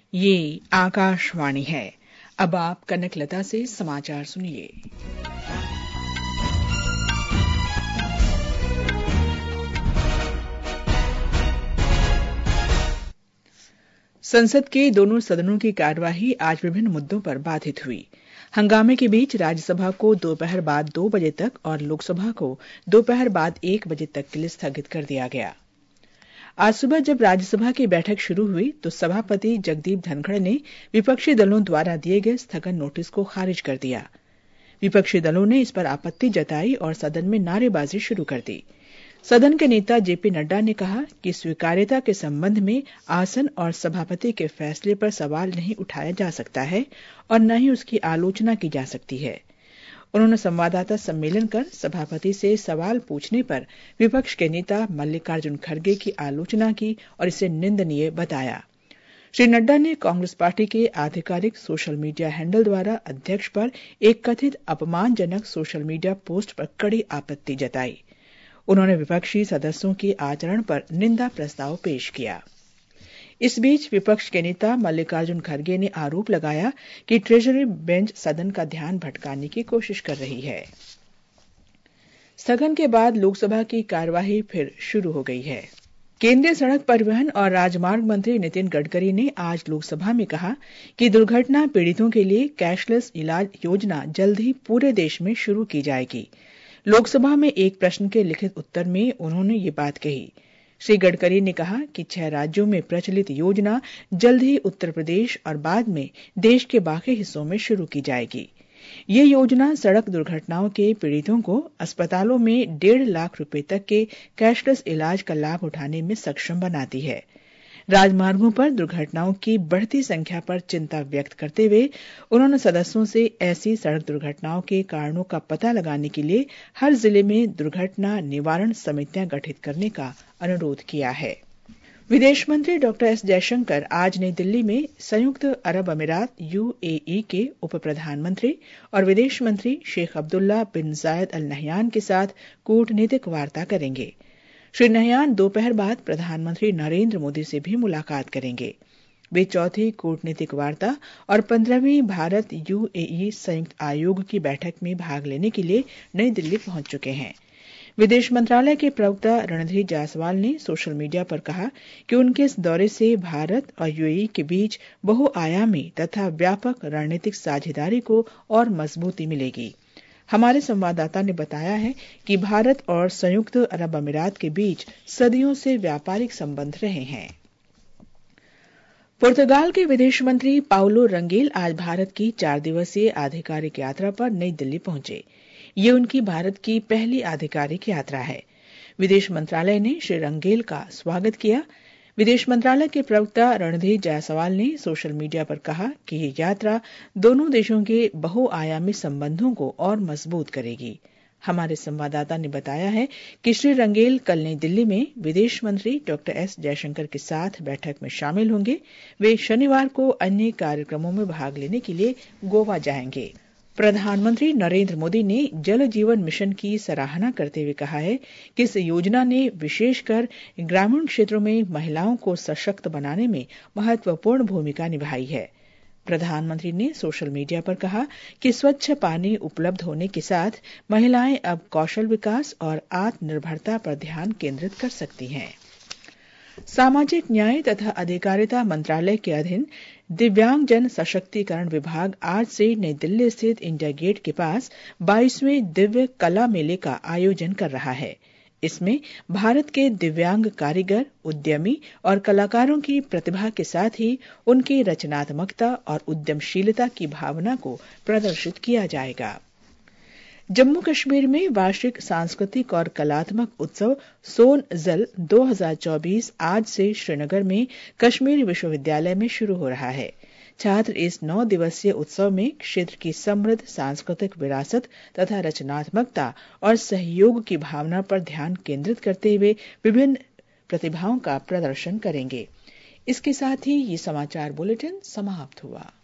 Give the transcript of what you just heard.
ये आकाशवाणी है। अब आप कनकलता से समाचार सुनिए। संसद के दोनों सदनों की कार्यवाही आज विभिन्न मुद्दों पर बाधित हुई। हंगामे के बीच राज्यसभा को दोपहर बाद 2 बजे तक और लोकसभा को दोपहर बाद 1 बजे तक के लिए स्थगित कर दिया गया। आज सुबह जब राज्यसभा की बैठक शुरू हुई तो सभापति जगदीप धनखड़ ने विपक्षी दलों द्वारा दिए गए स्थगन नोटिस को खारिज कर दिया। विपक्षी दलों ने इस पर आपत्ति जताई और सदन में नारेबाजी शुरू कर दी। सदन के नेता जेपी नड्डा ने कहा कि स्वीकार्यता के संबंध में आसन और सभापति के फैसले पर सवाल नहीं उठाया जा सकता है और न ही उसकी आलोचना की जा सकती है। उन्होंने संवाददाता सम्मेलन कर सभापति से सवाल पूछने पर विपक्ष के नेता मल्लिकार्जुन खड़गे की आलोचना की और इसे निंदनीय बताया। श्री नड्डा ने कांग्रेस पार्टी के आधिकारिक सोशल मीडिया हैंडल द्वारा अध्यक्ष पर एक कथित अपमानजनक सोशल मीडिया पोस्ट पर कड़ी आपत्ति जताई। उन्होंने विपक्षी सदस्यों के आचरण पर निंदा प्रस्ताव पेश किया। इस बीच विपक्ष के नेता मल्लिकार्जुन खड़गे ने आरोप लगाया कि ट्रेजरी बेंच सदन का ध्यान भटकाने की कोशिश कर रही है। स्थगन के बाद लोकसभा की कार्यवाही फिर शुरू हो गई है। केंद्रीय सड़क परिवहन और राजमार्ग मंत्री नितिन गडकरी ने आज लोकसभा में कहा कि दुर्घटना पीड़ितों के लिए कैशलेस इलाज योजना जल्द ही पूरे देश में शुरू की जाएगी। लोकसभा में एक प्रश्न के लिखित उत्तर में उन्होंने ये बात कही। श्री गडकरी ने कहा कि 6 राज्यों में प्रचलित योजना जल्द ही उत्तर प्रदेश और बाद में देश के बाकी हिस्सों में शुरू की जाएगी। ये योजना सड़क दुर्घटनाओं के पीड़ितों को अस्पतालों में 1.5 लाख रुपए तक के कैशलेस इलाज का लाभ उठाने में सक्षम बनाती है। राजमार्गों पर दुर्घटनाओं की बढ़ती संख्या पर चिंता व्यक्त करते हुए उन्होंने सदस्यों से ऐसी सड़क दुर्घटनाओं के कारणों का पता लगाने के लिए हर जिले में दुर्घटना निवारण समितियां गठित करने का अनुरोध किया है। विदेश मंत्री डॉक्टर एस जयशंकर आज नई दिल्ली में संयुक्त अरब अमीरात यूएई के उप प्रधानमंत्री और विदेश मंत्री शेख अब्दुल्ला बिन जायद अल नहयान के साथ कूटनीतिक वार्ता करेंगे। श्री नहयान दोपहर बाद प्रधानमंत्री नरेंद्र मोदी से भी मुलाकात करेंगे। वे चौथी कूटनीतिक वार्ता और 15वीं भारत यूएई संयुक्त आयोग की बैठक में भाग लेने के लिए नई दिल्ली पहुंच चुके हैं। विदेश मंत्रालय के प्रवक्ता रणधीर जायसवाल ने सोशल मीडिया पर कहा कि उनके इस दौरे से भारत और यूएई के बीच बहुआयामी तथा व्यापक रणनीतिक साझेदारी को और मजबूती मिलेगी। हमारे संवाददाता ने बताया है कि भारत और संयुक्त अरब अमीरात के बीच सदियों से व्यापारिक संबंध रहे हैं। पुर्तगाल के विदेश मंत्री पाउलो रंगेल आज भारत की 4 दिवसीय आधिकारिक यात्रा पर नई दिल्ली पहुंचे। ये उनकी भारत की पहली आधिकारिक यात्रा है। विदेश मंत्रालय ने श्री रंगेल का स्वागत किया। विदेश मंत्रालय के प्रवक्ता रणधीर जायसवाल ने सोशल मीडिया पर कहा कि ये यात्रा दोनों देशों के बहुआयामी संबंधों को और मजबूत करेगी। हमारे संवाददाता ने बताया है कि श्री रंगेल कल नई दिल्ली में विदेश मंत्री डॉक्टर एस जयशंकर के साथ बैठक में शामिल होंगे। वे शनिवार को अन्य कार्यक्रमों में भाग लेने के लिए गोवा जाएंगे। प्रधानमंत्री नरेंद्र मोदी ने जल जीवन मिशन की सराहना करते हुए कहा है कि इस योजना ने विशेषकर ग्रामीण क्षेत्रों में महिलाओं को सशक्त बनाने में महत्वपूर्ण भूमिका निभाई है। प्रधानमंत्री ने सोशल मीडिया पर कहा कि स्वच्छ पानी उपलब्ध होने के साथ महिलाएं अब कौशल विकास और आत्मनिर्भरता पर ध्यान केंद्रित कर सकती हैं। सामाजिक न्याय तथा अधिकारिता मंत्रालय के अधीन दिव्यांग जन सशक्तिकरण विभाग आज से नई दिल्ली स्थित इंडिया गेट के पास 22वें दिव्य कला मेले का आयोजन कर रहा है। इसमें भारत के दिव्यांग कारीगर, उद्यमी और कलाकारों की प्रतिभा के साथ ही उनकी रचनात्मकता और उद्यमशीलता की भावना को प्रदर्शित किया जाएगा। जम्मू कश्मीर में वार्षिक सांस्कृतिक और कलात्मक उत्सव सोन जल 2024 आज से श्रीनगर में कश्मीर विश्वविद्यालय में शुरू हो रहा है। छात्र इस 9 दिवसीय उत्सव में क्षेत्र की समृद्ध सांस्कृतिक विरासत तथा रचनात्मकता और सहयोग की भावना पर ध्यान केंद्रित करते हुए विभिन्न प्रतिभाओं का प्रदर्शन करेंगे। इसके साथ ही ये समाचार बुलेटिन समाप्त हुआ।